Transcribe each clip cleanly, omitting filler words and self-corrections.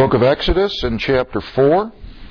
Book of Exodus in chapter 4.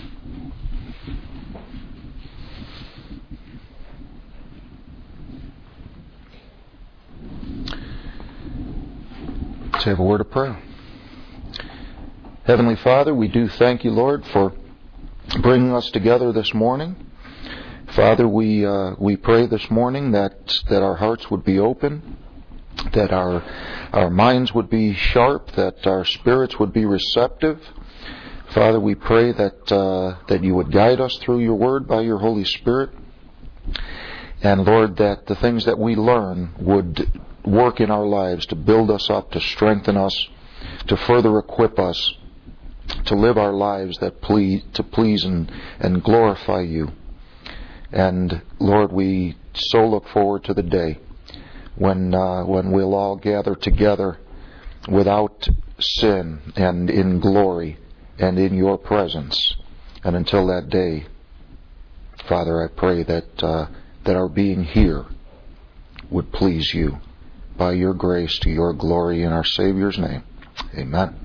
Let's have a word of prayer. Heavenly Father, we do thank you, Lord, for bringing us together this morning. Father, we pray this morning that our hearts would be open, that our minds would be sharp, that our spirits would be receptive. Father, we pray that you would guide us through your word by your Holy Spirit. And Lord, that the things that we learn would work in our lives to build us up, to strengthen us, to further equip us to live our lives that please and glorify you. And Lord, we so look forward to the day when we'll all gather together without sin and in glory and in your presence. And until that day, Father, I pray that our being here would please you by your grace to your glory in our Savior's name. Amen.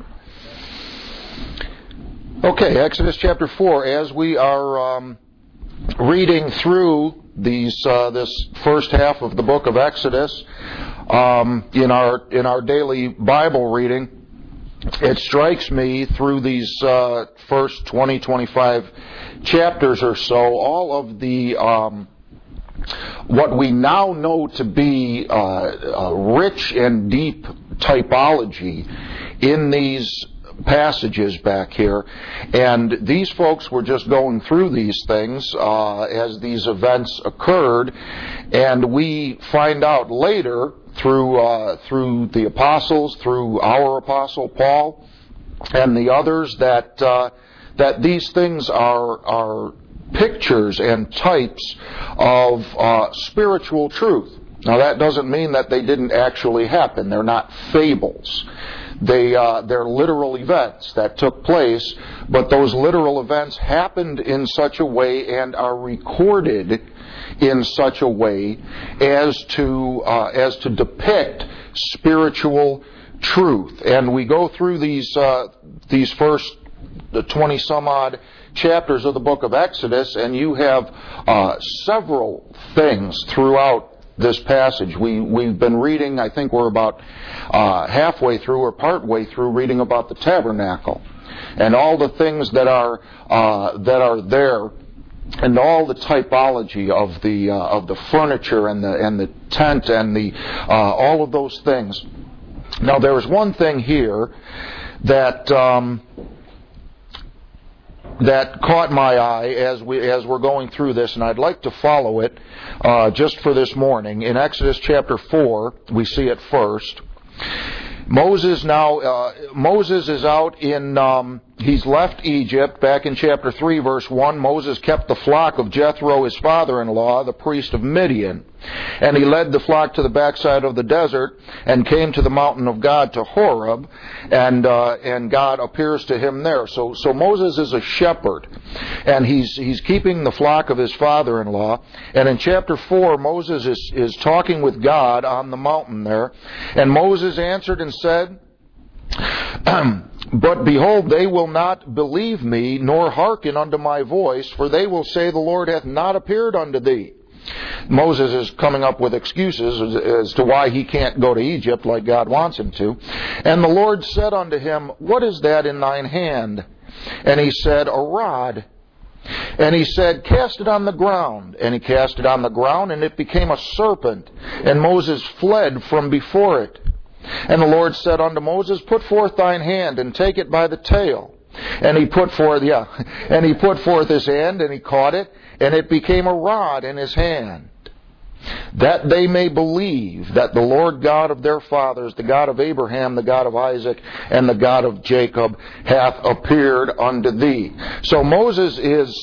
Okay, Exodus chapter 4. As we are reading through this first half of the book of Exodus, in our daily Bible reading, it strikes me through these first 25 chapters or so, all of the what we now know to be rich and deep typology in these passages back here. And these folks were just going through these things as these events occurred, and we find out later through the apostles, through our apostle Paul and the others, that these things are pictures and types of spiritual truth. Now, that doesn't mean that they didn't actually happen. They're not fables. They're literal events that took place, but those literal events happened in such a way and are recorded in such a way as to depict spiritual truth. And we go through these first 20 some odd chapters of the book of Exodus, and you have several things throughout this passage. We've been reading, I think we're about halfway through or partway through reading about the tabernacle and all the things that are there, and all the typology of the furniture and the tent and the all of those things. Now, there is one thing here that caught my eye as we're going through this, and I'd like to follow it just for this morning. In Exodus chapter 4, we see it first. Moses is out in, he's left Egypt. Back in chapter 3, verse 1, Moses kept the flock of Jethro, his father-in-law, the priest of Midian. And he led the flock to the backside of the desert and came to the mountain of God, to Horeb, and God appears to him there. So Moses is a shepherd, and he's keeping the flock of his father-in-law. And in chapter 4, Moses is talking with God on the mountain there. And Moses answered and said, "But behold, they will not believe me, nor hearken unto my voice, for they will say, the Lord hath not appeared unto thee." Moses is coming up with excuses as to why he can't go to Egypt like God wants him to. And the Lord said unto him, "What is that in thine hand?" And he said, "A rod." And he said, "Cast it on the ground." And he cast it on the ground, and it became a serpent. And Moses fled from before it. And the Lord said unto Moses, "Put forth thine hand, and take it by the tail." And he put forth his hand, and he caught it, and it became a rod in his hand. That they may believe that the Lord God of their fathers, the God of Abraham, the God of Isaac, and the God of Jacob, hath appeared unto thee. So Moses is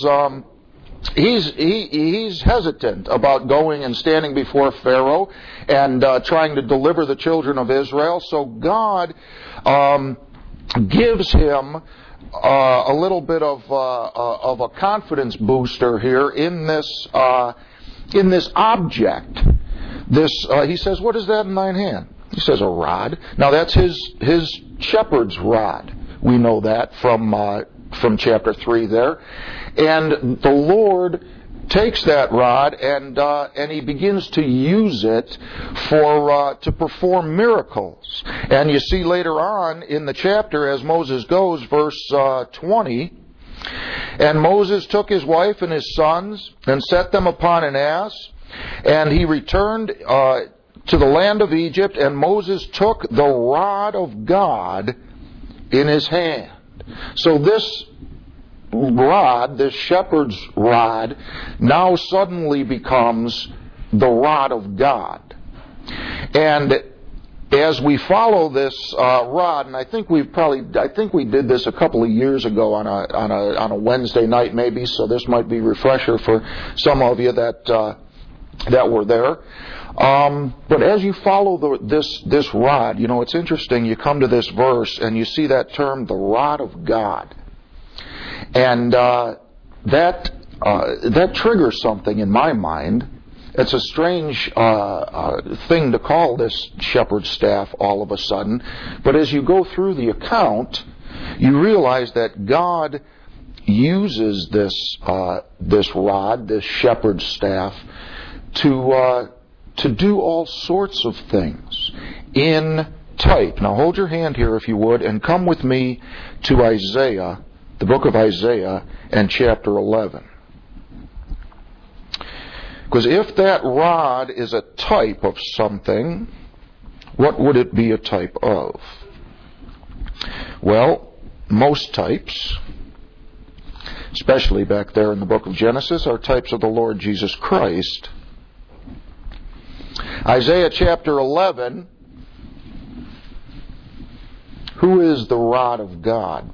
he's hesitant about going and standing before Pharaoh and trying to deliver the children of Israel. So God gives him a little bit of a confidence booster here in this object. He says, "What is that in thine hand?" He says, "A rod." Now that's his shepherd's rod, We know that from chapter 3 there. And the Lord takes that rod and He begins to use it to perform miracles. And you see later on in the chapter as Moses goes, verse 20, "And Moses took his wife and his sons and set them upon an ass, and he returned to the land of Egypt, and Moses took the rod of God in his hand." So this rod, this shepherd's rod, now suddenly becomes the rod of God. And as we follow this rod, and I think we did this a couple of years ago on a Wednesday night maybe, so this might be a refresher for some of you that were there. But as you follow this rod, you know, it's interesting. You come to this verse and you see that term, the rod of God. And that triggers something in my mind. It's a strange thing to call this shepherd's staff all of a sudden. But as you go through the account, you realize that God uses this rod, this shepherd's staff, to do all sorts of things in type. Now hold your hand here if you would, and come with me to Isaiah, the book of Isaiah, and chapter 11. Because if that rod is a type of something, what would it be a type of? Well, most types, especially back there in the book of Genesis, are types of the Lord Jesus Christ. Isaiah chapter 11, who is the rod of God?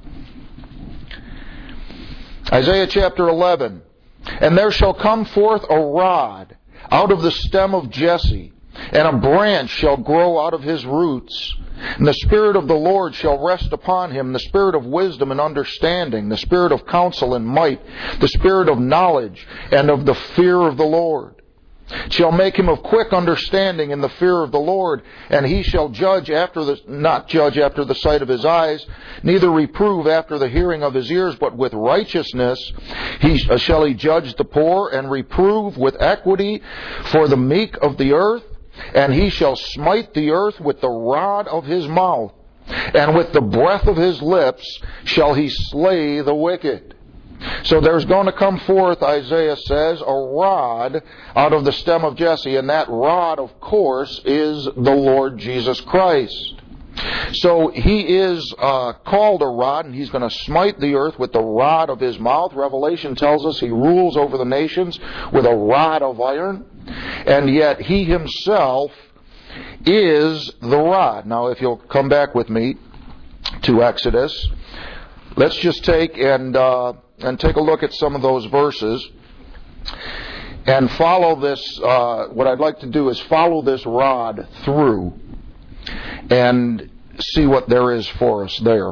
Isaiah chapter 11, "And there shall come forth a rod out of the stem of Jesse, and a branch shall grow out of his roots. And the Spirit of the Lord shall rest upon him, the Spirit of wisdom and understanding, the Spirit of counsel and might, the Spirit of knowledge and of the fear of the Lord. Shall make him of quick understanding in the fear of the Lord, and he shall not judge after the sight of his eyes, neither reprove after the hearing of his ears, but with righteousness shall he judge the poor, and reprove with equity for the meek of the earth. And he shall smite the earth with the rod of his mouth, and with the breath of his lips shall he slay the wicked." So there's going to come forth, Isaiah says, a rod out of the stem of Jesse. And that rod, of course, is the Lord Jesus Christ. So he is called a rod, and he's going to smite the earth with the rod of his mouth. Revelation tells us he rules over the nations with a rod of iron. And yet he himself is the rod. Now, if you'll come back with me to Exodus, let's just take and take a look at some of those verses and follow this. What I'd like to do is follow this rod through and see what there is for us there.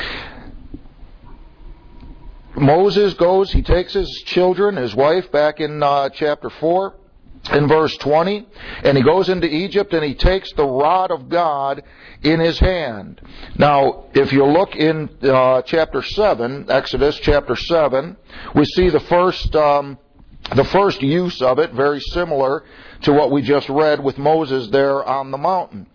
Moses goes, he takes his children, his wife, back in chapter 4, in verse 20, and he goes into Egypt and he takes the rod of God in his hand. Now, if you look in chapter 7, Exodus chapter 7, we see the first use of it, very similar to what we just read with Moses there on the mountain.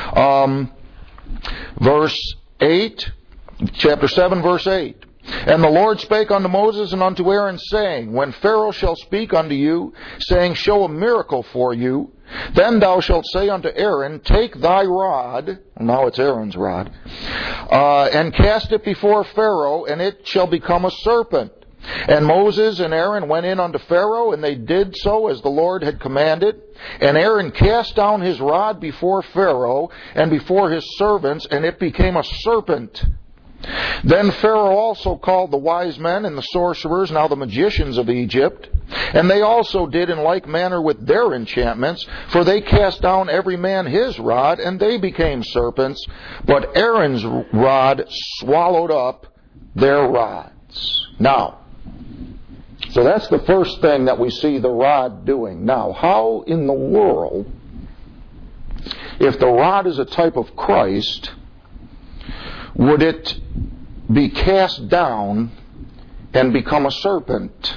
Verse 8, chapter 7, verse 8. "And the Lord spake unto Moses and unto Aaron, saying, When Pharaoh shall speak unto you, saying, Show a miracle for you, then thou shalt say unto Aaron, Take thy rod," now it's Aaron's rod, "and cast it before Pharaoh, and it shall become a serpent. And Moses and Aaron went in unto Pharaoh, and they did so as the Lord had commanded. And Aaron cast down his rod before Pharaoh and before his servants, and it became a serpent. Then Pharaoh also called the wise men and the sorcerers, now the magicians of Egypt, and they also did in like manner with their enchantments, for they cast down every man his rod, and they became serpents, but Aaron's rod swallowed up their rods." Now, so that's the first thing that we see the rod doing. Now, how in the world, if the rod is a type of Christ, would it be cast down and become a serpent?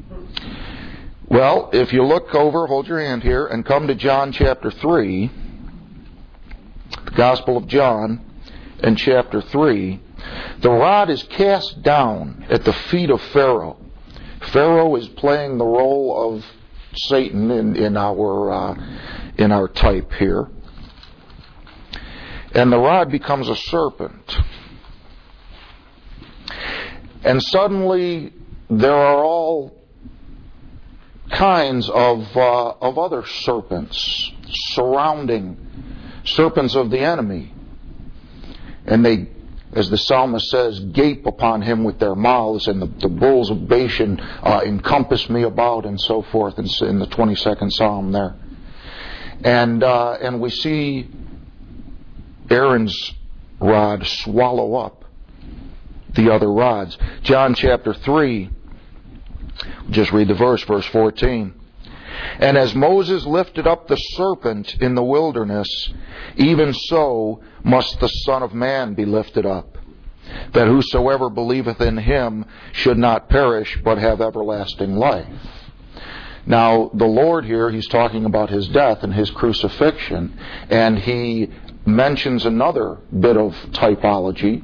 Well, if you look over, hold your hand here, and come to John chapter 3, the Gospel of John, and chapter 3, the rod is cast down at the feet of Pharaoh. Pharaoh is playing the role of Satan in our type here. And the rod becomes a serpent. And suddenly there are all kinds of other serpents surrounding, serpents of the enemy. And they, as the psalmist says, gape upon him with their mouths, and the bulls of Bashan encompass me about, and so forth, in the 22nd Psalm there. And we see Aaron's rod swallow up the other rods. John chapter 3, just read the verse 14. And as Moses lifted up the serpent in the wilderness, even so must the Son of Man be lifted up, that whosoever believeth in him should not perish, but have everlasting life. Now, the Lord here, he's talking about his death and his crucifixion, and he mentions another bit of typology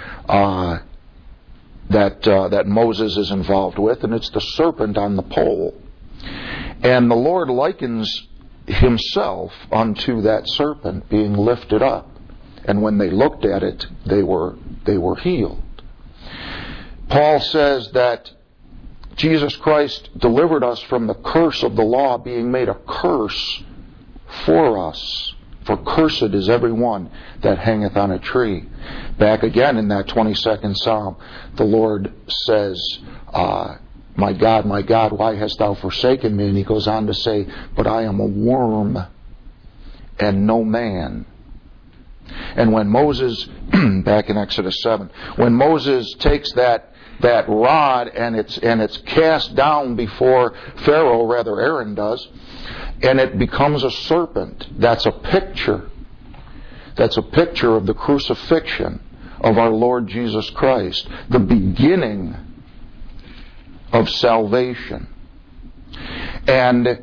that Moses is involved with, and it's the serpent on the pole. And the Lord likens himself unto that serpent being lifted up. And when they looked at it, they were healed. Paul says that Jesus Christ delivered us from the curse of the law, being made a curse for us. For cursed is every one that hangeth on a tree. Back again in that 22nd Psalm, the Lord says, my God, why hast thou forsaken me? And he goes on to say, but I am a worm and no man. And when Moses, back in Exodus 7, when Moses takes that rod and it's cast down before Pharaoh, rather Aaron does, and it becomes a serpent, that's a picture. That's a picture of the crucifixion of our Lord Jesus Christ, the beginning of salvation. And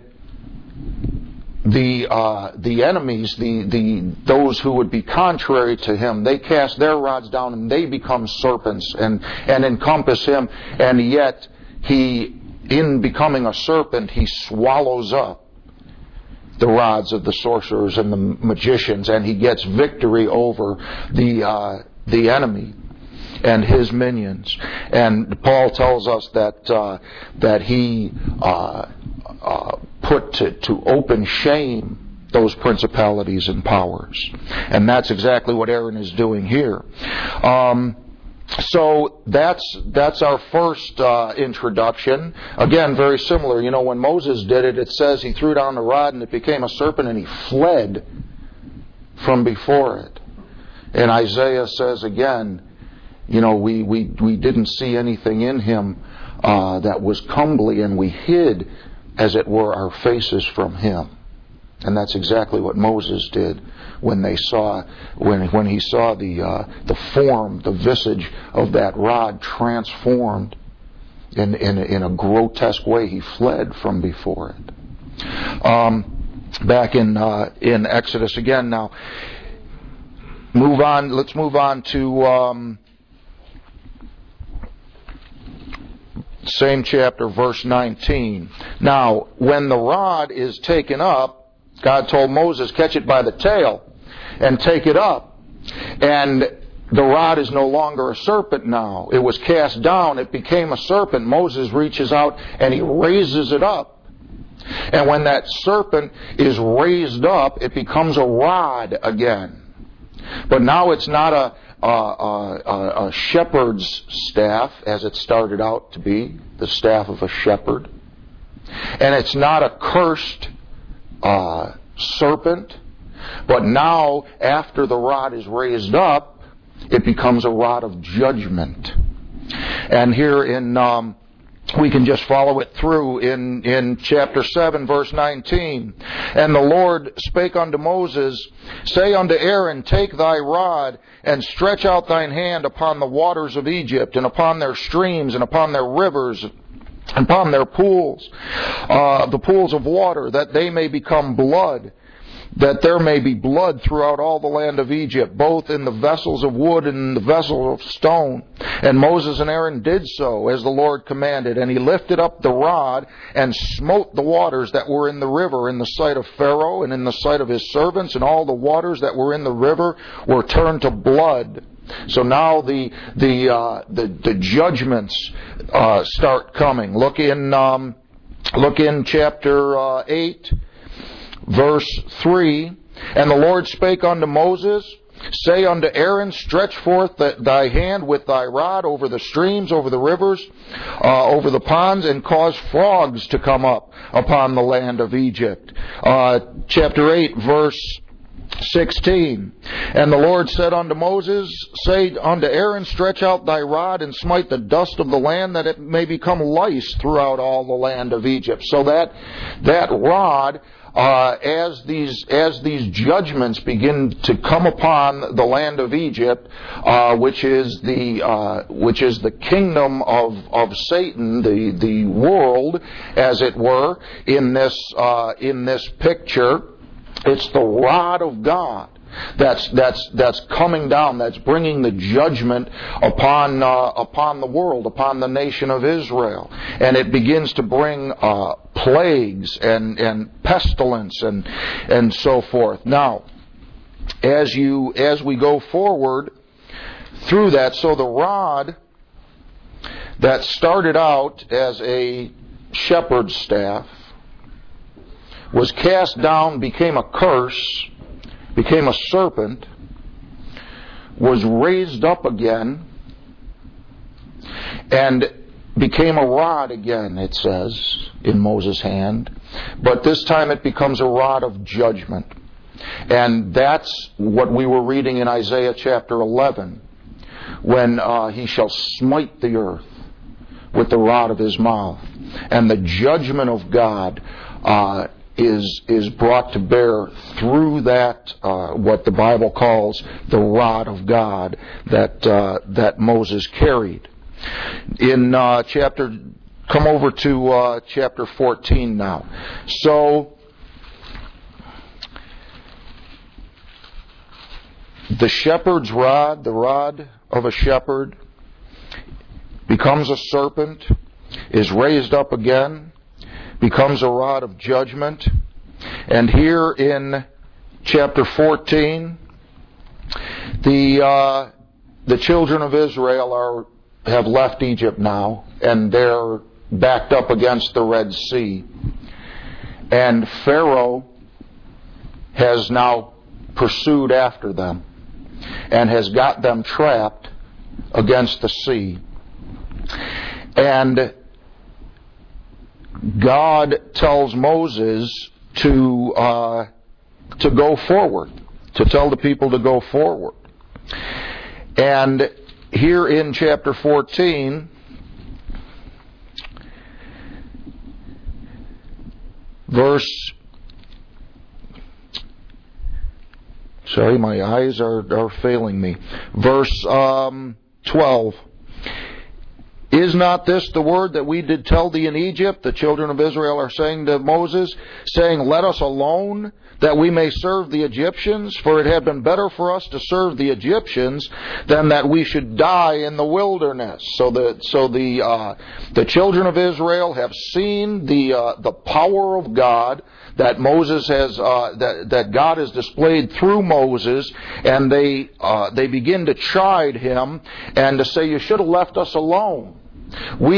the enemies, those who would be contrary to him, they cast their rods down and they become serpents and encompass him, and yet he, in becoming a serpent, he swallows up the rods of the sorcerers and the magicians, and he gets victory over the enemy and his minions. And Paul tells us that he put to open shame those principalities and powers. And that's exactly what Aaron is doing here. So that's our first introduction. Again, very similar. You know, when Moses did it, it says he threw down the rod and it became a serpent and he fled from before it. And Isaiah says again, you know, we didn't see anything in him that was comely, and we hid, as it were, our faces from him. And that's exactly what Moses did when he saw the form, the visage of that rod transformed in a grotesque way. He fled from before it. Back in Exodus again now. Let's move on to same chapter, verse 19. Now, when the rod is taken up, God told Moses, catch it by the tail and take it up. And the rod is no longer a serpent now. It was cast down. It became a serpent. Moses reaches out and he raises it up. And when that serpent is raised up, it becomes a rod again. But now it's not a shepherd's staff, as it started out to be, the staff of a shepherd. And it's not a cursed serpent, but now, after the rod is raised up, it becomes a rod of judgment. And here in we can just follow it through in chapter 7, verse 19. And the Lord spake unto Moses, say unto Aaron, take thy rod, and stretch out thine hand upon the waters of Egypt, and upon their streams, and upon their rivers, and upon their pools, the pools of water, that they may become blood, that there may be blood throughout all the land of Egypt, both in the vessels of wood and in the vessels of stone. And Moses and Aaron did so, as the Lord commanded. And he lifted up the rod, and smote the waters that were in the river in the sight of Pharaoh, and in the sight of his servants, and all the waters that were in the river were turned to blood. So now the judgments start coming. Look in chapter 8. Verse 3, and the Lord spake unto Moses, say unto Aaron, stretch forth thy hand with thy rod over the streams, over the rivers, over the ponds, and cause frogs to come up upon the land of Egypt. Chapter 8, verse 16. And the Lord said unto Moses, say unto Aaron, stretch out thy rod and smite the dust of the land, that it may become lice throughout all the land of Egypt. So that rod, as these judgments begin to come upon the land of Egypt, which is the kingdom of Satan, the world, as it were, in this picture, it's the rod of God that's coming down, that's bringing the judgment upon the world, upon the nation of Israel, and it begins to bring plagues and pestilence and so forth. Now, as we go forward through that, so the rod that started out as a shepherd's staff was cast down, became a curse, became a serpent, was raised up again, and became a rod again, it says, in Moses' hand. But this time it becomes a rod of judgment. And that's what we were reading in Isaiah chapter 11, when he shall smite the earth with the rod of his mouth. And the judgment of God is brought to bear through that, what the Bible calls the rod of God that Moses carried. Come over to chapter 14 now. So, the shepherd's rod, the rod of a shepherd, becomes a serpent, is raised up again, becomes a rod of judgment. And here in chapter 14, the children of Israel have left Egypt now, and they're backed up against the Red Sea. And Pharaoh has now pursued after them and has got them trapped against the sea. And God tells Moses to go forward, to tell the people to go forward. And here in chapter 14, my eyes are failing me. Verse 12. Is not this the word that we did tell thee in Egypt? The children of Israel are saying to Moses, saying, let us alone, that we may serve the Egyptians, for it had been better for us to serve the Egyptians than that we should die in the wilderness. So the children of Israel have seen the power of God that Moses has that God has displayed through Moses, and they begin to chide him and to say, you should have left us alone. We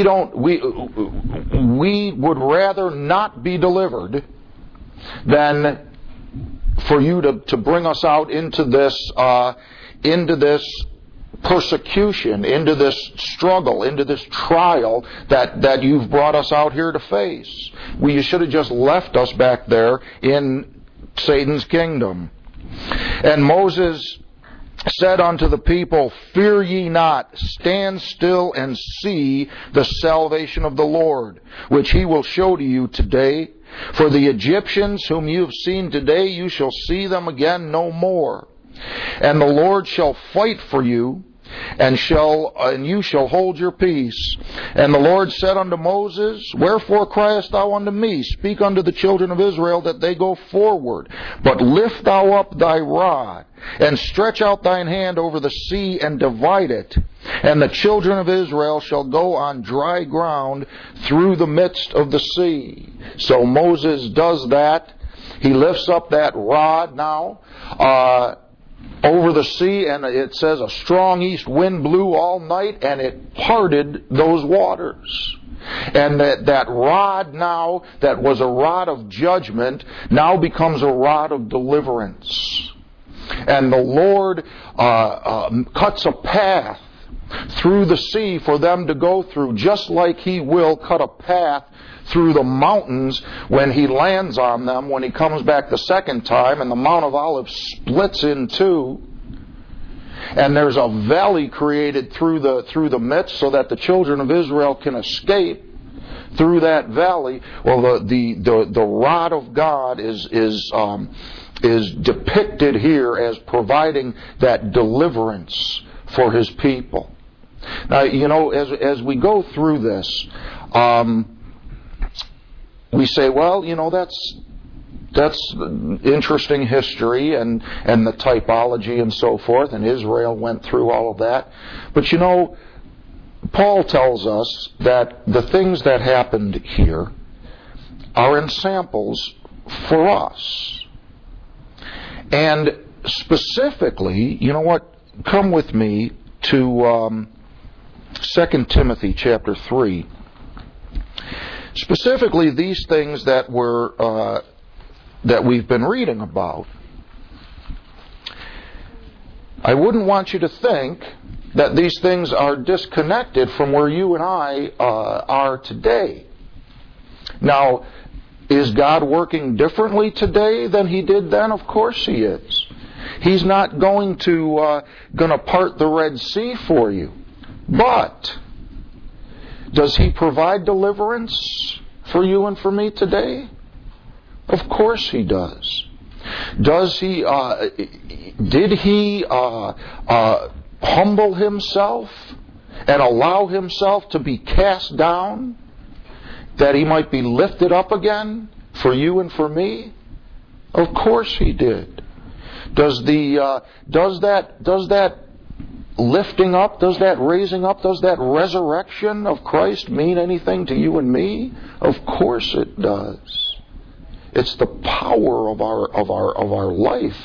would rather not be delivered than for you to bring us out into this persecution, into this struggle, into this trial that you've brought us out here to face. You should have just left us back there in Satan's kingdom. And Moses said unto the people, Fear ye not, stand still and see the salvation of the Lord, which he will show to you today. For the Egyptians whom you have seen today, you shall see them again no more. And the Lord shall fight for you, and you shall hold your peace. And the Lord said unto Moses, Wherefore criest thou unto me? Speak unto the children of Israel that they go forward. But lift thou up thy rod, and stretch out thine hand over the sea, and divide it. And the children of Israel shall go on dry ground through the midst of the sea. So Moses does that. He lifts up that rod now, over the sea, and it says a strong east wind blew all night, and it parted those waters. And that rod now, that was a rod of judgment, now becomes a rod of deliverance. And the Lord cuts a path through the sea for them to go through, just like He will cut a path through the mountains when He lands on them, when He comes back the second time, and the Mount of Olives splits in two, and there's a valley created through the midst so that the children of Israel can escape through that valley. Well, the rod of God is depicted here as providing that deliverance for His people. Now, as we go through this, we say, well, that's interesting history and the typology and so forth, and Israel went through all of that. But Paul tells us that the things that happened here are in samples for us. And specifically, come with me to 2 Timothy chapter 3. Specifically, these things that we've been reading about. I wouldn't want you to think that these things are disconnected from where you and I are today. Now, is God working differently today than He did then? Of course He is. He's not going to part the Red Sea for you. But does He provide deliverance for you and for me today? Of course He does. Does He? Did He humble Himself and allow Himself to be cast down, that He might be lifted up again for you and for me? Of course He did. Does that lifting up, does that raising up, does that resurrection of Christ mean anything to you and me? Of course it does. It's the power of our life.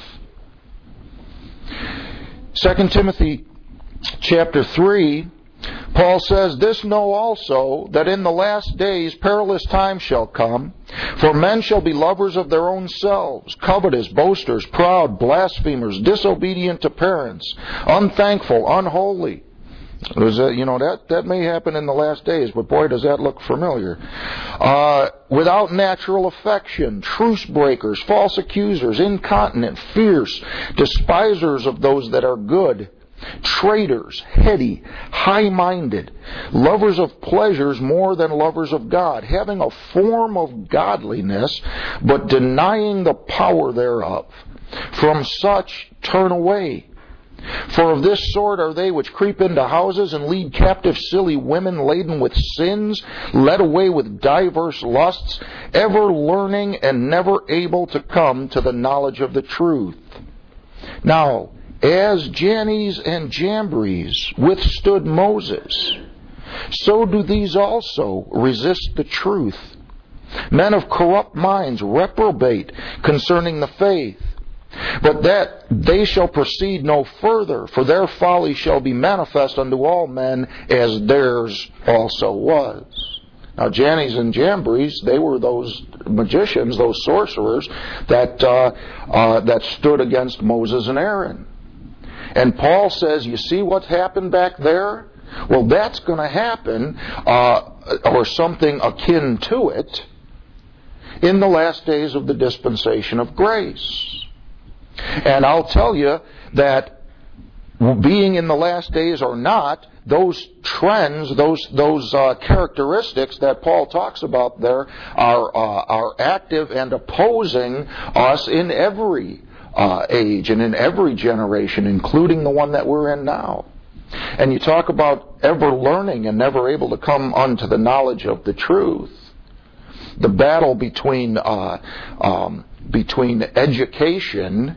2 Timothy chapter 3, Paul says, This know also, that in the last days perilous times shall come. For men shall be lovers of their own selves, covetous, boasters, proud, blasphemers, disobedient to parents, unthankful, unholy. That may happen in the last days, but boy, does that look familiar. Without natural affection, truce breakers, false accusers, incontinent, fierce, despisers of those that are good, traitors, heady, high-minded, lovers of pleasures more than lovers of God, having a form of godliness, but denying the power thereof. From such turn away. For of this sort are they which creep into houses and lead captive silly women laden with sins, led away with diverse lusts, ever learning and never able to come to the knowledge of the truth. Now, as Jannes and Jambres withstood Moses, so do these also resist the truth. Men of corrupt minds reprobate concerning the faith. But that they shall proceed no further, for their folly shall be manifest unto all men, as theirs also was. Now, Jannes and Jambres, they were those magicians, those sorcerers that stood against Moses and Aaron. And Paul says, you see what happened back there? Well, that's going to happen, or something akin to it, in the last days of the dispensation of grace. And I'll tell you that being in the last days or not, those trends, those characteristics that Paul talks about there are active and opposing us in every age and in every generation, including the one that we're in now. And you talk about ever learning and never able to come unto the knowledge of the truth. The battle between education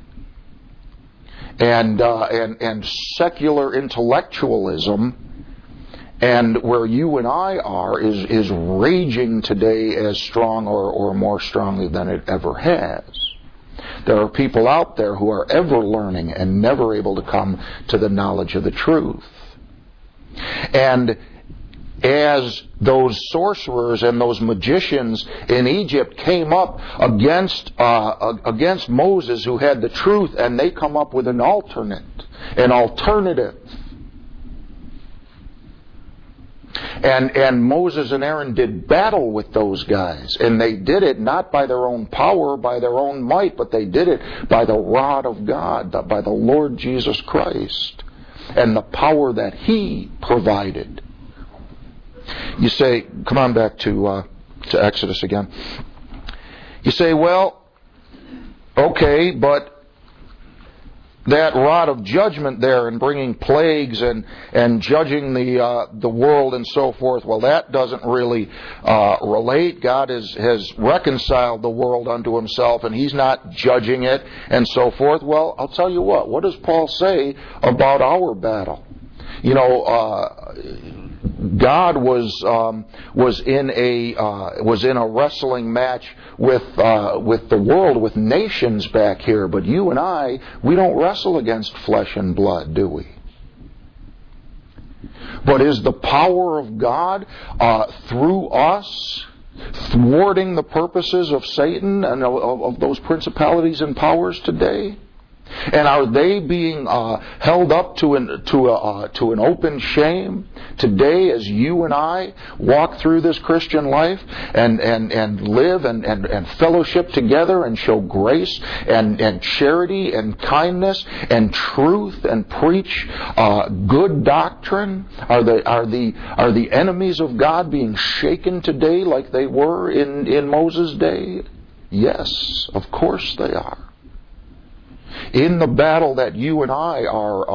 and secular intellectualism, and where you and I are, is raging today as strong or more strongly than it ever has. There are people out there who are ever learning and never able to come to the knowledge of the truth. And as those sorcerers and those magicians in Egypt came up against Moses, who had the truth, and they come up with an alternative. And Moses and Aaron did battle with those guys, and they did it not by their own power, by their own might, but they did it by the rod of God, by the Lord Jesus Christ, and the power that He provided. You say, come on back to Exodus again. You say, well, okay, but that rod of judgment there and bringing plagues and judging the world and so forth, well, that doesn't really relate. God has reconciled the world unto Himself, and He's not judging it and so forth. Well, I'll tell you what does Paul say about our battle? You know, God was in a wrestling match with the world, with nations back here. But you and I, we don't wrestle against flesh and blood, do we? But is the power of God through us thwarting the purposes of Satan and of those principalities and powers today? And are they being held up to an open shame today as you and I walk through this Christian life and live and fellowship together and show grace and charity and kindness and truth and preach good doctrine? Are the enemies of God being shaken today like they were in Moses' day? Yes, of course they are. In the battle that you and I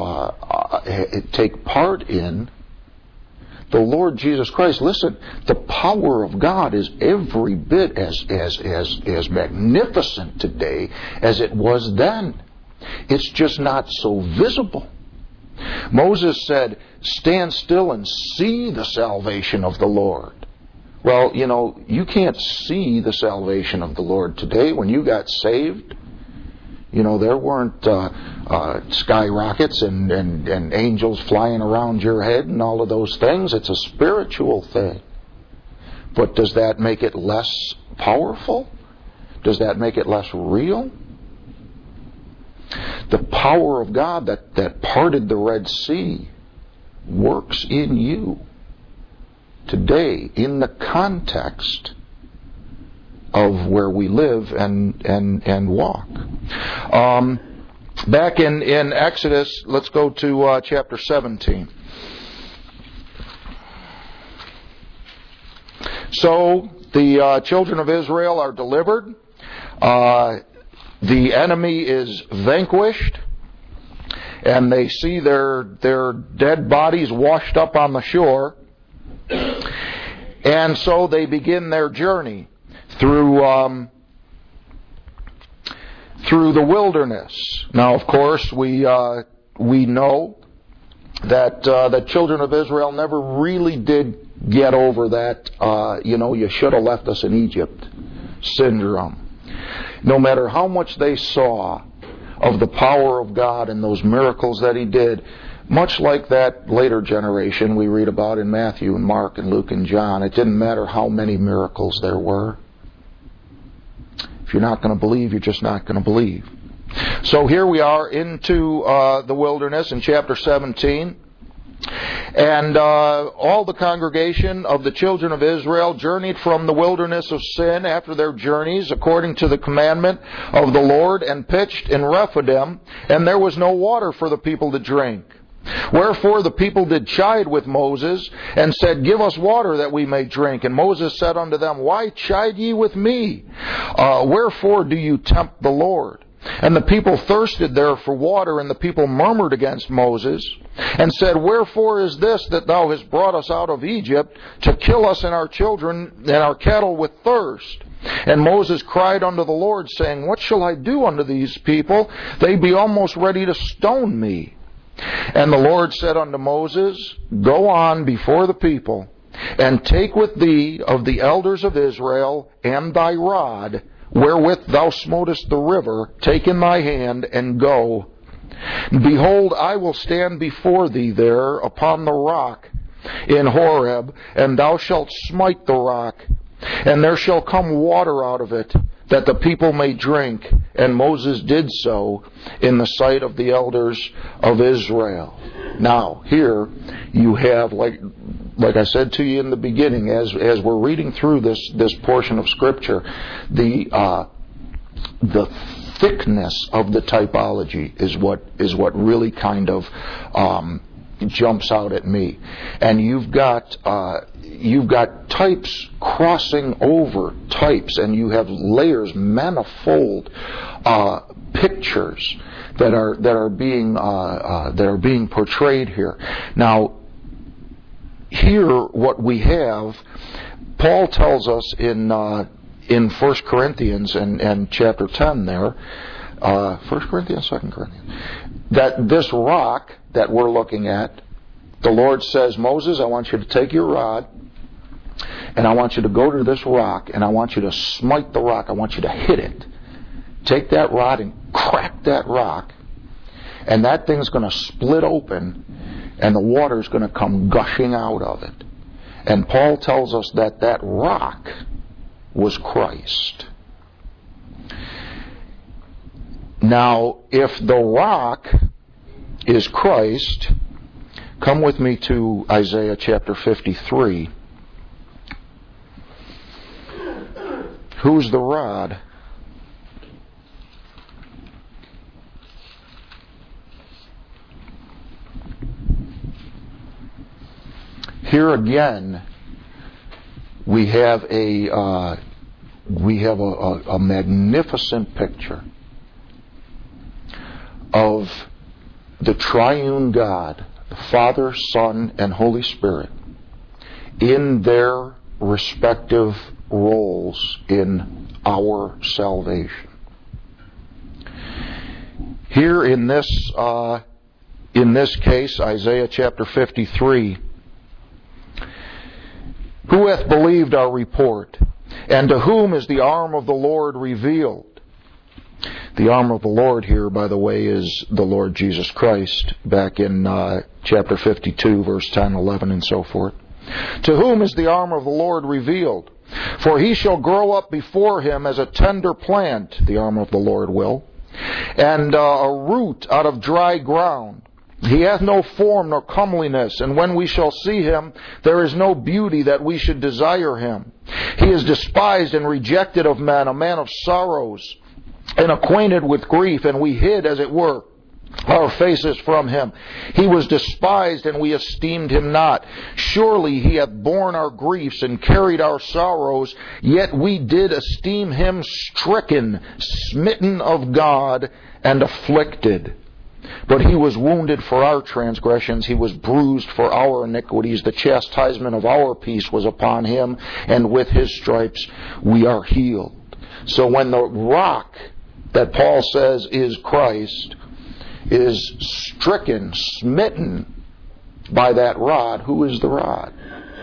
take part in, the Lord Jesus Christ, listen, the power of God is every bit as magnificent today as it was then. It's just not so visible. Moses said, "Stand still and see the salvation of the Lord." Well, you know, you can't see the salvation of the Lord today. When you got saved, you know, there weren't skyrockets and angels flying around your head and all of those things. It's a spiritual thing. But does that make it less powerful? Does that make it less real? The power of God that parted the Red Sea works in you today in the context of where we live and walk. Back in Exodus, let's go to chapter 17. So the children of Israel are delivered. The enemy is vanquished, and they see their dead bodies washed up on the shore. And so they begin their journey through the wilderness. Now, of course, we know that the children of Israel never really did get over that, you should have left us in Egypt syndrome. No matter how much they saw of the power of God and those miracles that He did, much like that later generation we read about in Matthew and Mark and Luke and John, it didn't matter how many miracles there were. If you're not going to believe, you're just not going to believe. So here we are into the wilderness in chapter 17. And all the congregation of the children of Israel journeyed from the wilderness of Sin after their journeys, according to the commandment of the Lord, and pitched in Rephidim, and there was no water for the people to drink. Wherefore the people did chide with Moses, and said, Give us water that we may drink. And Moses said unto them, Why chide ye with me? Wherefore do you tempt the Lord? And the people thirsted there for water, and the people murmured against Moses, and said, Wherefore is this that thou hast brought us out of Egypt, to kill us and our children and our cattle with thirst? And Moses cried unto the Lord, saying, What shall I do unto these people? They be almost ready to stone me. And the Lord said unto Moses, Go on before the people, and take with thee of the elders of Israel, and thy rod, wherewith thou smotest the river, take in thy hand, and go. Behold, I will stand before thee there upon the rock in Horeb, and thou shalt smite the rock, and there shall come water out of it, that the people may drink. And Moses did so in the sight of the elders of Israel. Now, here you have, like I said to you in the beginning, as we're reading through this portion of Scripture, the thickness of the typology is what really kind of jumps out at me. And you've got types crossing over types, and you have layers, manifold pictures that are being portrayed here. Now, here what we have, Paul tells us in 1 Corinthians and chapter 10 there, 1 Corinthians, 2 Corinthians, that this rock that we're looking at, the Lord says, Moses, I want you to take your rod, and I want you to go to this rock, and I want you to smite the rock. I want you to hit it. Take that rod and crack that rock, and that thing's going to split open, and the water's going to come gushing out of it. And Paul tells us that rock was Christ. Now, if the rock is Christ, come with me to Isaiah chapter 53. Who's the rod? Here again, we have a magnificent picture of the triune God, the Father, Son, and Holy Spirit, in their respective roles in our salvation. Here in this case, Isaiah chapter 53, who hath believed our report? And to whom is the arm of the Lord revealed? The arm of the Lord here, by the way, is the Lord Jesus Christ, back in chapter 52, verse 10, 11, and so forth. To whom is the arm of the Lord revealed? For he shall grow up before him as a tender plant, the arm of the Lord will, and a root out of dry ground. He hath no form nor comeliness, and when we shall see him, there is no beauty that we should desire him. He is despised and rejected of men, a man of sorrows, and acquainted with grief, and we hid, as it were, our faces from him. He was despised, and we esteemed him not. Surely he hath borne our griefs and carried our sorrows, yet we did esteem him stricken, smitten of God, and afflicted. But he was wounded for our transgressions, he was bruised for our iniquities. The chastisement of our peace was upon him, and with his stripes we are healed. So when the rock that Paul says is Christ is stricken, smitten by that rod, who is the rod?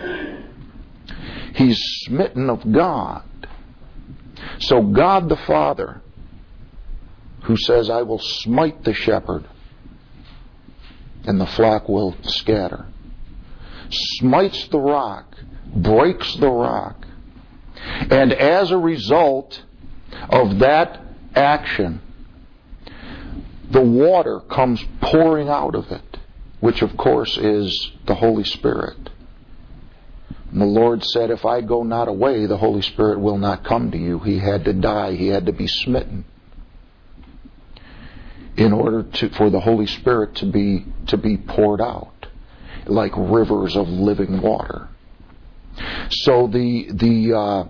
He's smitten of God. So God the Father, who says, I will smite the shepherd, and the flock will scatter, smites the rock, breaks the rock, and as a result of that action, the water comes pouring out of it. which of course is the Holy Spirit. And the Lord said, if I go not away, the Holy Spirit will not come to you. He had to die. He had to be smitten in order for the Holy Spirit to be poured out like rivers of living water. So the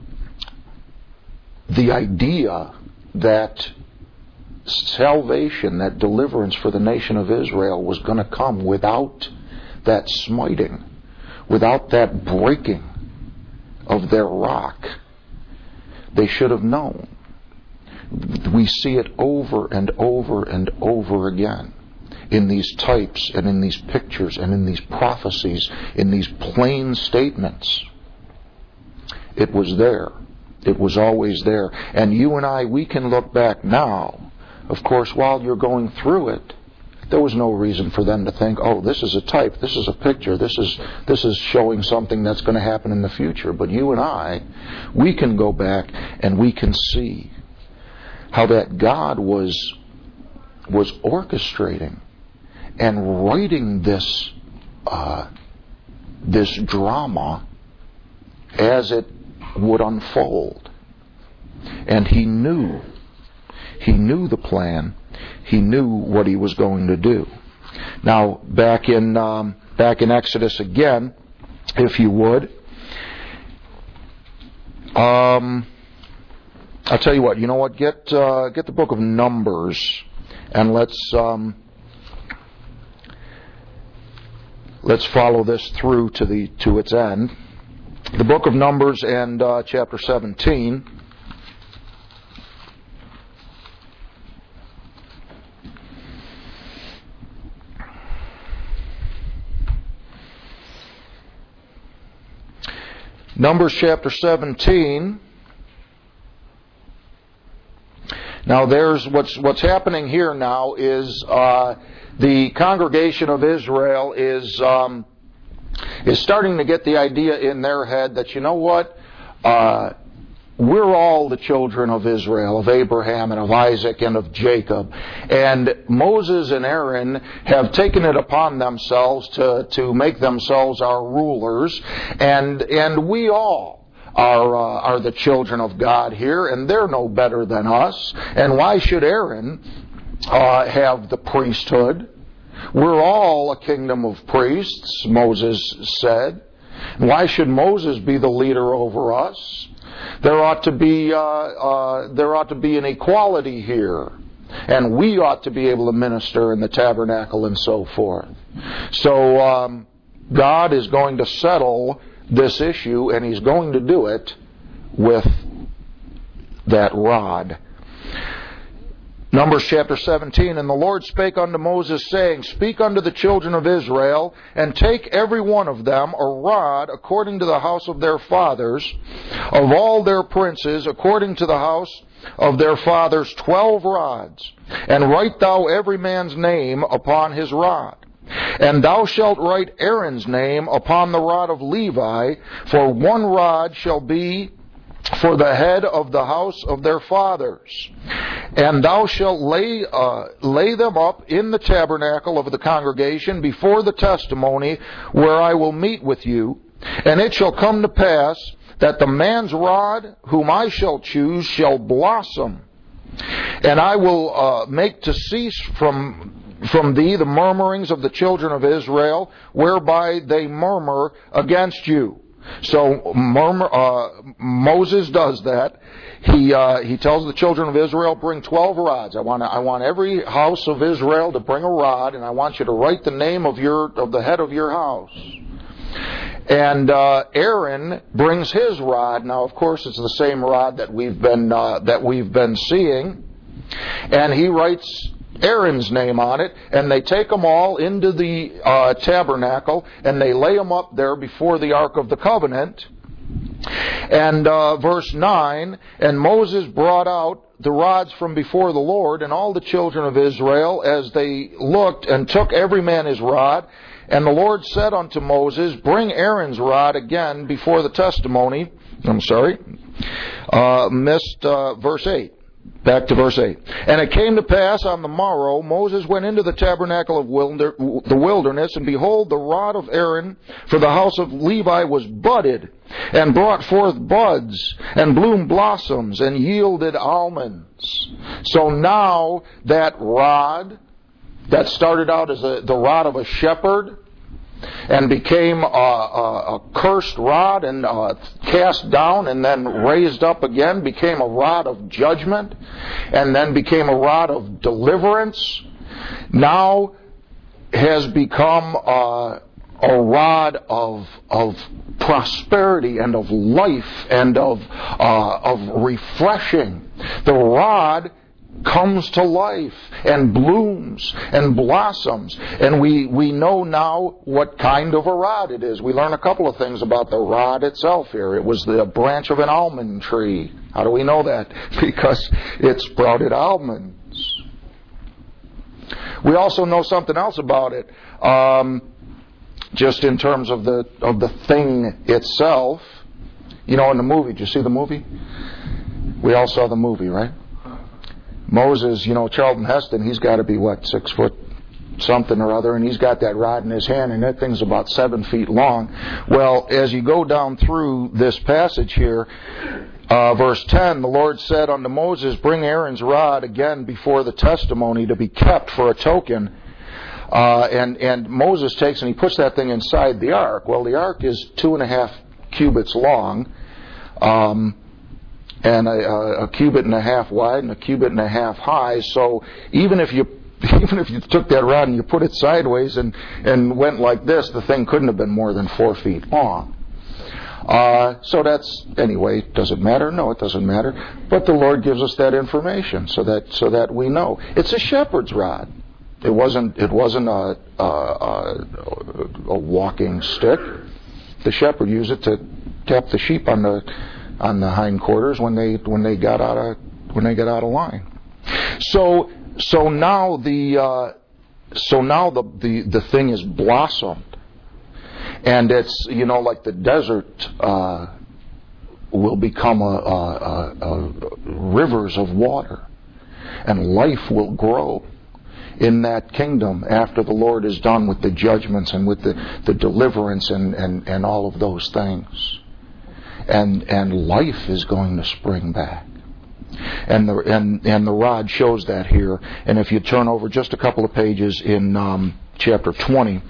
idea that salvation, that deliverance for the nation of Israel was going to come without that smiting, without that breaking of their rock, they should have known. We see it over and over and over again in these types and in these pictures and in these prophecies, in these plain statements. It was there. It was always there. And you and I, we can look back now. Of course, while you're going through it, there was no reason for them to think, oh, this is a type, this is a picture, this is showing something that's going to happen in the future. But you and I, we can go back and we can see how that God was orchestrating and writing this drama as it would unfold. And He knew the plan. He knew what He was going to do. Now, back in Exodus again, if you would, I'll tell you what. You know what? Get the book of Numbers, and let's follow this through to its end. The book of Numbers and chapter 17. Numbers chapter 17. Now there's what's happening here now is the congregation of Israel is starting to get the idea in their head that, you know what, we're all the children of Israel, of Abraham and of Isaac and of Jacob. And Moses and Aaron have taken it upon themselves to make themselves our rulers. And we all are the children of God here, and they're no better than us. And why should Aaron have the priesthood? We're all a kingdom of priests, Moses said. Why should Moses be the leader over us? There ought to be an equality here, and we ought to be able to minister in the tabernacle and so forth. So God is going to settle this issue, and He's going to do it with that rod. Numbers chapter 17, And the Lord spake unto Moses, saying, Speak unto the children of Israel, and take every one of them a rod according to the house of their fathers, of all their princes according to the house of their fathers 12 rods, and write thou every man's name upon his rod. And thou shalt write Aaron's name upon the rod of Levi, for one rod shall be for the head of the house of their fathers. And thou shalt lay them up in the tabernacle of the congregation before the testimony where I will meet with you. And it shall come to pass that the man's rod whom I shall choose shall blossom. And I will make to cease from thee the murmurings of the children of Israel, whereby they murmur against you. So Moses does that. He tells the children of Israel, bring 12 rods. I want every house of Israel to bring a rod, and I want you to write the name of the head of your house. And Aaron brings his rod. Now, of course, it's the same rod that we've been seeing, and he writes Aaron's name on it, and they take them all into the tabernacle, and they lay them up there before the Ark of the Covenant. And verse 9, And Moses brought out the rods from before the Lord, and all the children of Israel, as they looked, and took every man his rod. And the Lord said unto Moses, Bring Aaron's rod again before the testimony. Verse 8. Back to verse 8. And it came to pass on the morrow, Moses went into the tabernacle of the wilderness, and behold, the rod of Aaron for the house of Levi was budded, and brought forth buds, and bloomed blossoms, and yielded almonds. So now that rod, that started out as the rod of a shepherd, and became a cursed rod and cast down and then raised up again, became a rod of judgment, and then became a rod of deliverance, now has become a rod of prosperity and of life and of refreshing. The rod comes to life and blooms and blossoms, and we know now what kind of a rod it is. We learn a couple of things about the rod itself here. It was the branch of an almond tree. How do we know that? Because it sprouted almonds. We also know something else about it, just in terms of the thing itself. You know, in the movie, did you see the movie? We all saw the movie, right? Moses, you know, Charlton Heston, he's got to be, 6 foot something or other, and he's got that rod in his hand, and that thing's about 7 feet long. Well, as you go down through this passage here, verse 10, the Lord said unto Moses, bring Aaron's rod again before the testimony to be kept for a token. And Moses takes and he puts that thing inside the ark. Well, the ark is 2.5 cubits long, and a cubit and a half wide and a cubit and a half high. So even if you took that rod and you put it sideways and went like this, the thing couldn't have been more than 4 feet long. So that's, anyway, does it matter? No, it doesn't matter. But the Lord gives us that information so that we know. It's a shepherd's rod. It wasn't a walking stick. The shepherd used it to tap the sheep on the hindquarters when they got out of line. So now the thing is blossomed, and it's, you know, like the desert will become rivers of water, and life will grow in that kingdom after the Lord is done with the judgments and with the deliverance and all of those things. And life is going to spring back. And the rod shows that here. And if you turn over just a couple of pages in chapter 20,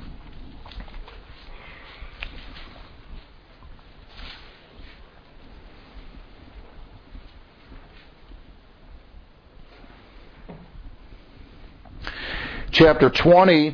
chapter 20,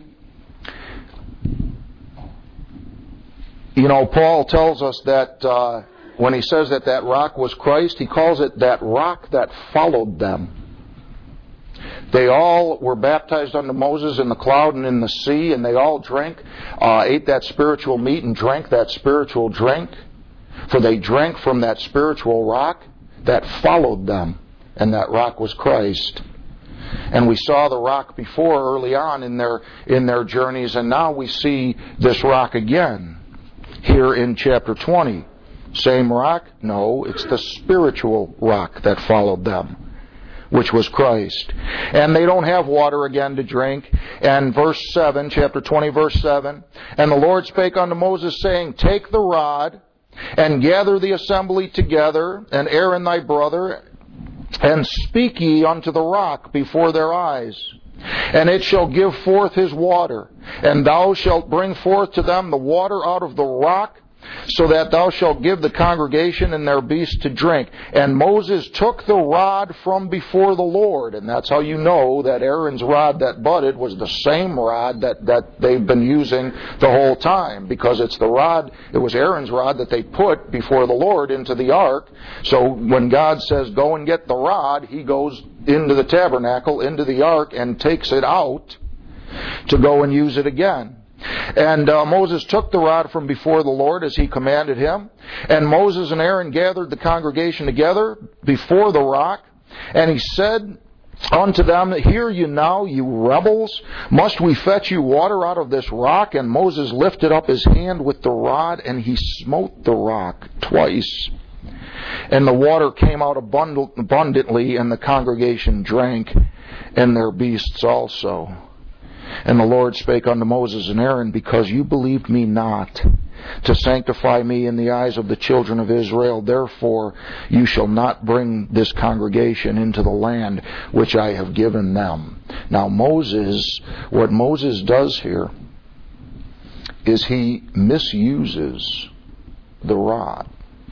you know, Paul tells us that when he says that rock was Christ, he calls it that rock that followed them. They all were baptized unto Moses in the cloud and in the sea, and they all ate that spiritual meat and drank that spiritual drink. For they drank from that spiritual rock that followed them, and that rock was Christ. And we saw the rock before early on in their journeys, and now we see this rock again here in chapter 20. Same rock? No, it's the spiritual rock that followed them, which was Christ. And they don't have water again to drink. And verse 7, chapter 20, verse 7, and the Lord spake unto Moses, saying, take the rod, and gather the assembly together, and Aaron thy brother, and speak ye unto the rock before their eyes. And it shall give forth his water, and thou shalt bring forth to them the water out of the rock, so that thou shalt give the congregation and their beasts to drink. And Moses took the rod from before the Lord. And that's how you know that Aaron's rod that budded was the same rod that they've been using the whole time. Because it was Aaron's rod that they put before the Lord into the ark. So when God says, go and get the rod, he goes into the tabernacle, into the ark, and takes it out to go and use it again. And Moses took the rod from before the Lord as he commanded him. And Moses and Aaron gathered the congregation together before the rock. And he said unto them, hear you now, you rebels, must we fetch you water out of this rock? And Moses lifted up his hand with the rod, and he smote the rock twice. And the water came out abundantly, and the congregation drank, and their beasts also. And the Lord spake unto Moses and Aaron, because you believed me not, to sanctify me in the eyes of the children of Israel, therefore you shall not bring this congregation into the land which I have given them. Now what Moses does here is he misuses the rod.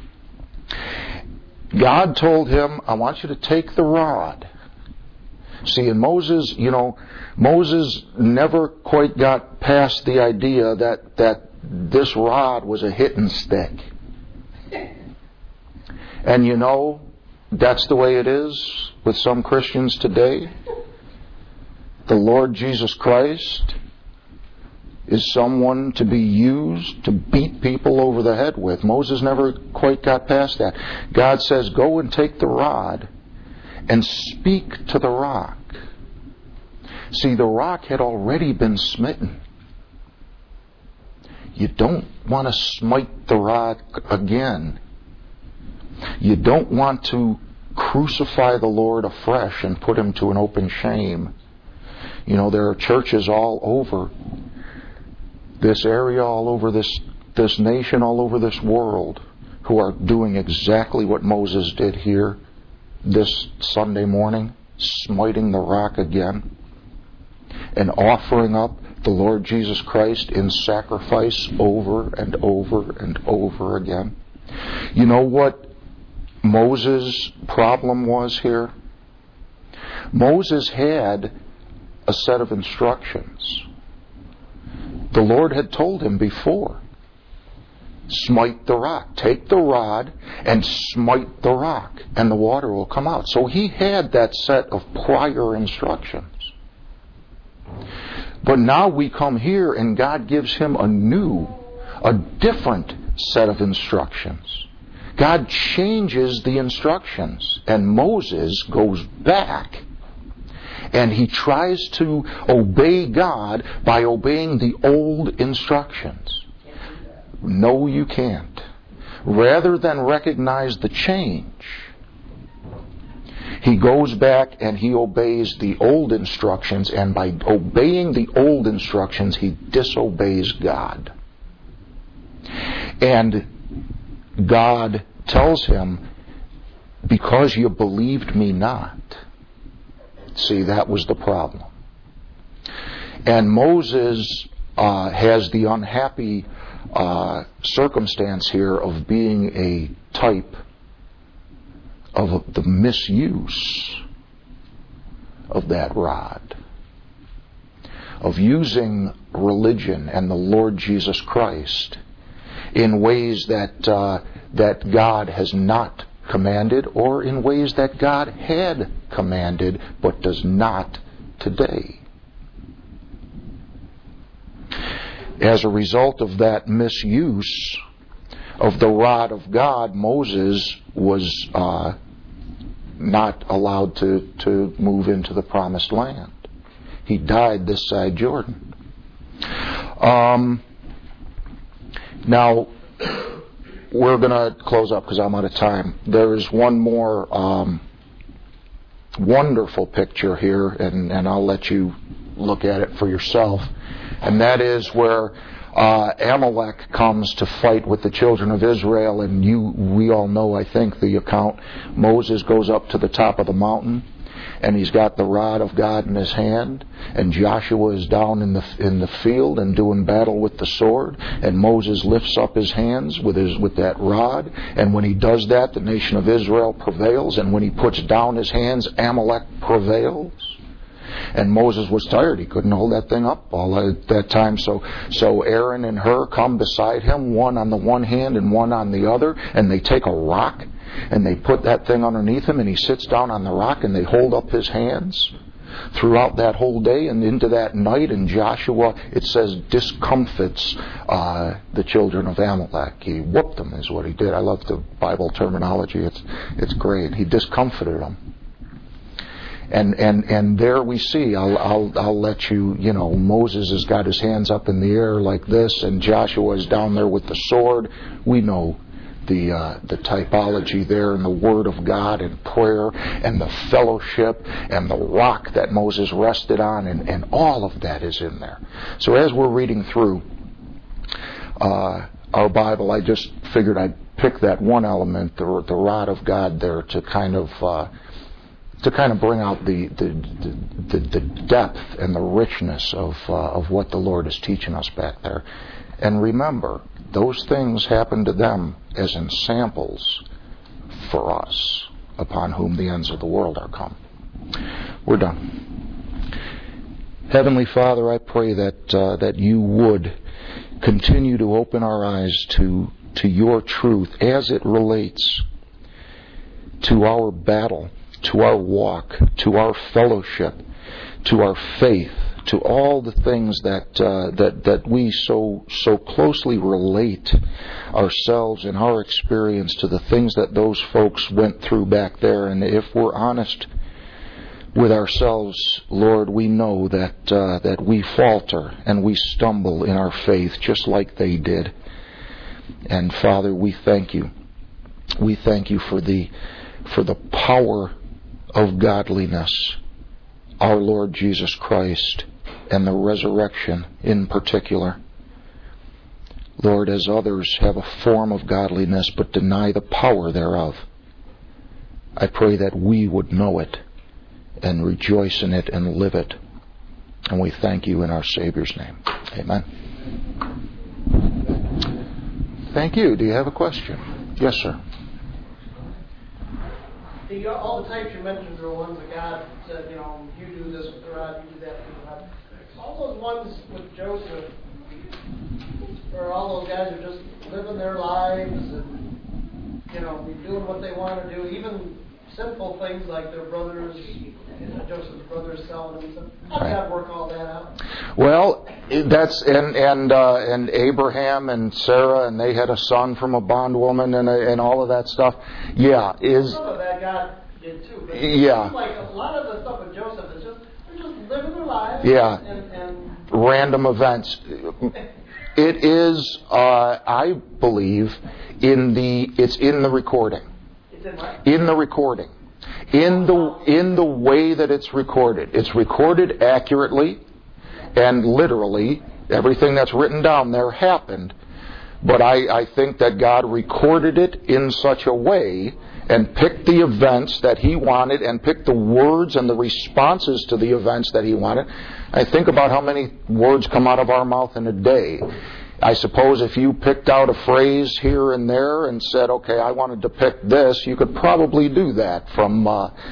God told him, I want you to take the rod. See, and Moses never quite got past the idea that this rod was a hitting stick. And that's the way it is with some Christians today. The Lord Jesus Christ is someone to be used to beat people over the head with. Moses never quite got past that. God says, go and take the rod and speak to the rock. See, the rock had already been smitten. You don't want to smite the rock again. You don't want to crucify the Lord afresh and put him to an open shame. There are churches all over this area, all over this nation, all over this world, who are doing exactly what Moses did here this Sunday morning, smiting the rock again and offering up the Lord Jesus Christ in sacrifice over and over and over again. You know what Moses' problem was here? Moses had a set of instructions. The Lord had told him before, smite the rock. Take the rod and smite the rock, and the water will come out. So he had that set of prior instructions. But now we come here and God gives him a different set of instructions. God changes the instructions, and Moses goes back and he tries to obey God by obeying the old instructions. No, you can't. Rather than recognize the change, he goes back and he obeys the old instructions, and by obeying the old instructions, he disobeys God. And God tells him, because you believed me not. See, that was the problem. And Moses has the unhappy circumstance here of being a type of the misuse of that rod, of using religion and the Lord Jesus Christ in ways that God has not commanded, or in ways that God had commanded but does not today. As a result of that misuse of the rod of God, Moses was not allowed to move into the promised land. He died this side Jordan. Now, we're going to close up because I'm out of time. There is one more wonderful picture here, and I'll let you look at it for yourself. And that is where Amalek comes to fight with the children of Israel, and we all know, I think, the account. Moses goes up to the top of the mountain, and he's got the rod of God in his hand, and Joshua is down in the field and doing battle with the sword, and Moses lifts up his hands with that rod, and when he does that, the nation of Israel prevails, and when he puts down his hands, Amalek prevails. And Moses was tired. He couldn't hold that thing up all at that time. So Aaron and Hur come beside him, one on the one hand and one on the other, and they take a rock and they put that thing underneath him, and he sits down on the rock, and they hold up his hands throughout that whole day and into that night. And Joshua, it says, discomfits the children of Amalek. He whooped them is what he did. I love the Bible terminology. It's great. He discomfited them. And there we see, I'll let you, Moses has got his hands up in the air like this, and Joshua is down there with the sword. We know the typology there in the Word of God and prayer and the fellowship and the rock that Moses rested on, and all of that is in there. So as we're reading through our Bible, I just figured I'd pick that one element, the rod of God there, to kind of bring out the depth and the richness of what the Lord is teaching us back there. And remember, those things happened to them as in samples for us, upon whom the ends of the world are come. We're done. Heavenly Father, I pray that you would continue to open our eyes to your truth as it relates to our battle, to our walk, to our fellowship, to our faith, to all the things that we so closely relate ourselves and our experience to the things that those folks went through back there. And if we're honest with ourselves, Lord, we know that we falter and we stumble in our faith just like they did. And Father, we thank you. We thank you for the power of godliness, our Lord Jesus Christ, and the resurrection in particular. Lord, as others have a form of godliness but deny the power thereof, I pray that we would know it and rejoice in it and live it. And we thank you in our Savior's name. Amen. Thank you. Do you have a question? Yes, sir. All the types you mentioned are ones that God said, you do this with the rod, you do that with the rod. All those ones with Joseph, or all those guys who just living their lives and, doing what they want to do, even simple things like their brothers, Joseph's brothers selling them stuff. How did God work all that out? Well, that's and Abraham and Sarah, and they had a son from a bondwoman and all of that stuff. Yeah, some of that God did too. But yeah, like a lot of the stuff with Joseph is they're just living their lives. Yeah, and random events. It is, I believe, it's in the recording. It's in what? In the recording. In the way that it's recorded. It's recorded accurately and literally. Everything that's written down there happened. But I think that God recorded it in such a way and picked the events that He wanted and picked the words and the responses to the events that He wanted. I think about how many words come out of our mouth in a day. I suppose if you picked out a phrase here and there and said, okay, I wanted to pick this, you could probably do that from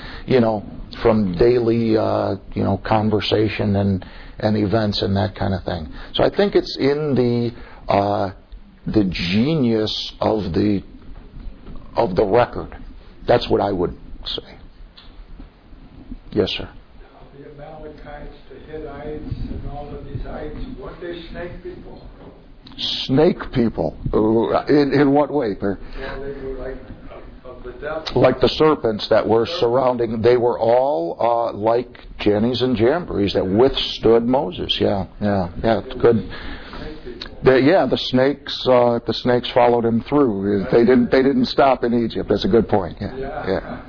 daily, conversation and events and that kind of thing. So I think it's in the genius of the record. That's what I would say. Yes, sir. The Amalekites, the Hittites, and all of these ites, weren't they snake people? Snake people? In what way, Per? Well, they were like of the devil. Like the serpents that were surrounding. They were all like Jannies and Jambrees that withstood Moses. Yeah. It's good. The snakes followed him through. They didn't stop in Egypt. That's a good point. Yeah.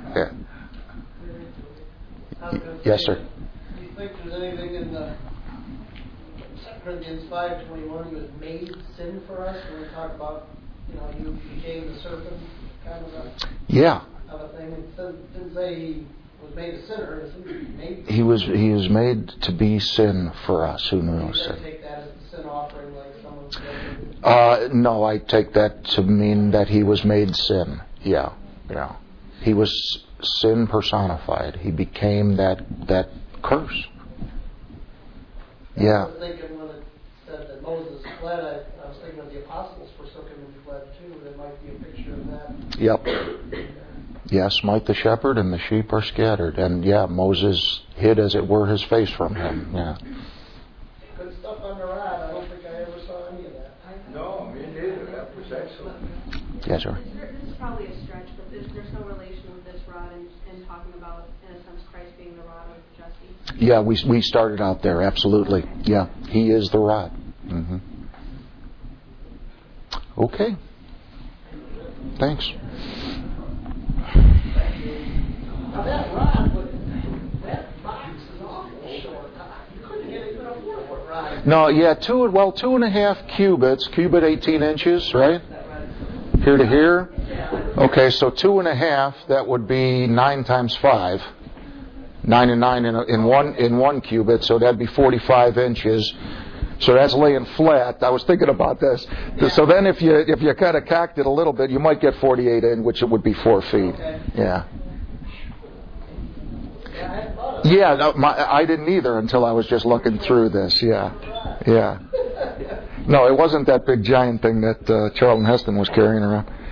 Yes, sir. Do you think there's anything in the 2 Corinthians 5:21 he was made sin for us when we talk about you became the serpent kind of a thing? It didn't say he was made a sinner. It said he made. He was made to be sin for us who knew no sin. Take that as the sin offering, like some of the no, I take that to mean that he was made sin. Yeah. He was sin personified. He became that curse. Yeah. I was thinking when it said that Moses fled, I was thinking of the apostles forsook him and fled too. There might be a picture of that. Yep. Yes, smite the shepherd and the sheep are scattered. And Moses hid as it were his face from him. Yeah. Good stuff on the rod. I don't think I ever saw any of that. No, me neither. That was excellent. Yes, sir. This is probably a stretch, but there's no relation with this rod and talking about, in a sense, Christ being the rod of Jesse. Yeah, we started out there, absolutely. Yeah, He is the rod. Mm-hmm. Okay. Thanks. Now that rod, that box is awful short. You couldn't get even a 4-foot rod. No, yeah, 2.5 cubits, cubit 18 inches, right? Here to here. Okay, so 2.5, that would be 9 times 5. 9 and 9 in one cubit, so that'd be 45 inches. So that's laying flat. I was thinking about this. So then if you kind of cocked it a little bit, you might get 48 in, which it would be 4 feet. Yeah. Yeah, no, I didn't either until I was just looking through this. Yeah. No, it wasn't that big giant thing that Charlton Heston was carrying around.